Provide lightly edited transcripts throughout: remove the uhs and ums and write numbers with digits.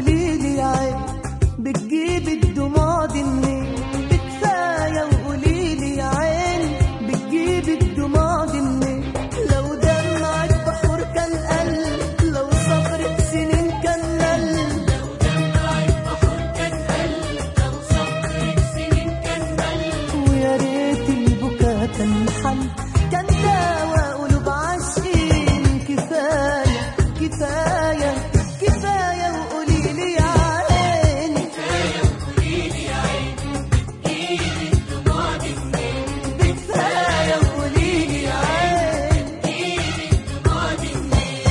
وقوليلي يا عين بتجيب الدموع دي منين؟ بكفاية وقوليلي يا عين بتجيب الدموع دي منين؟ لو دمعك بحور كان قل، لو صبرك سنين كان قل، لو دمعك بحور كان قل، لو صبرك سنين كان قل، ويا ريت البكا كان حل، كان دواء قلوب عاشقين. كفاية كفاية كفاية وقوليلي يا عين، كفاية وقوليلي يا عين بتجيب الدموع دي منين؟ كفاية وقوليلي يا عين. بتجيب الدموع دي منين؟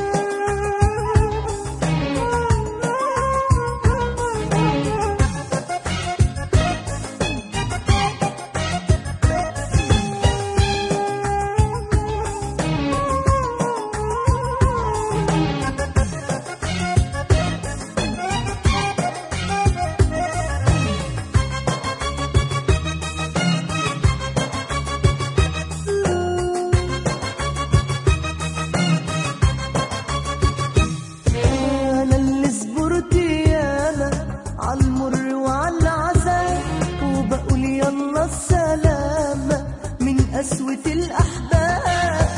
أنا اللي صبرت ياما عالمر وعالعذاب، وبقول يلا السلامة من قسوة الأحباب.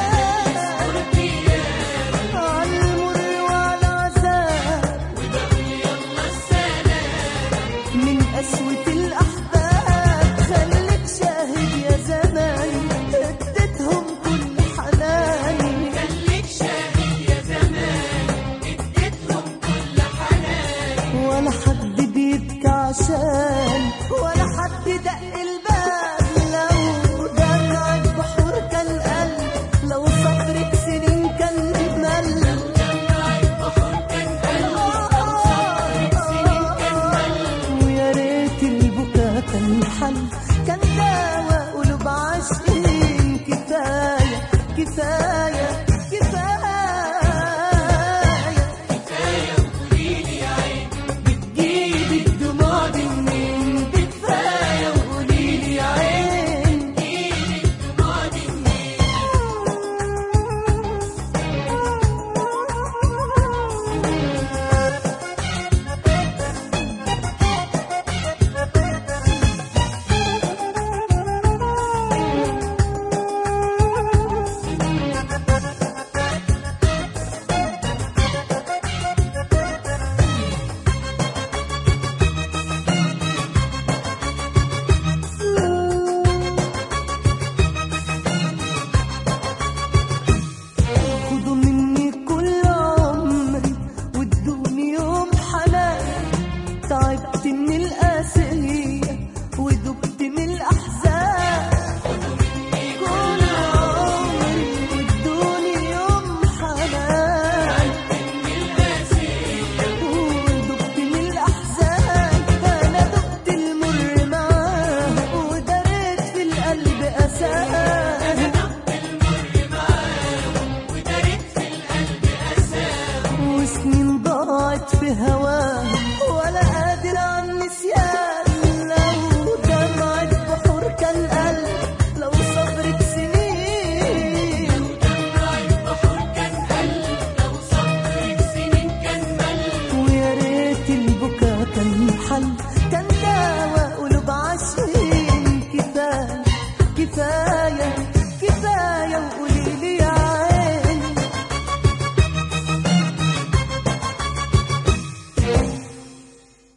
عالمر وعالعذاب وبقول يلا السلام من قسوة الأحباب. خليك شاهد يا زماني اديتهم كل حناني، خليك شاهد يا زمان اديتهم كل حنان، ولا حد بيبكي عشان، ولا حد دق